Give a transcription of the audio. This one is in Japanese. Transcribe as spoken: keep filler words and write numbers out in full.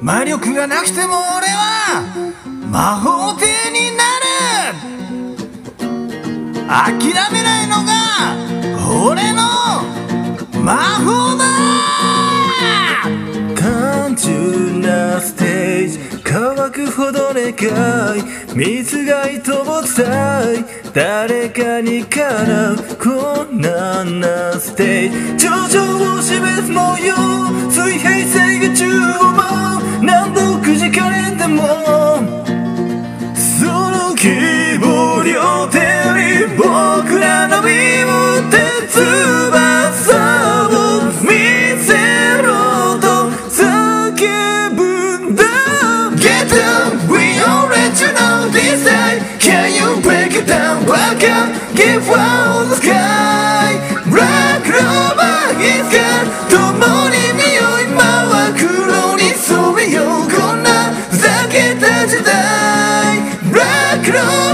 魔力がなくても俺は魔法帝になる。諦めないのが俺の魔法だ。 単純なステージ乾くほどでかい水がいとぼさい誰かにかなう困難なステージ頂上を示す模様水平線が宙を舞う何度くじかれてもその希望両手に僕らの身を手翼を見せろと叫ぶんだ Get down, we all let you know this time. Can you break it down? Welcome, give out the sky. Black Clover is gone. 共に匂い真は黒に染めようこんなふざけた時代。Black Clover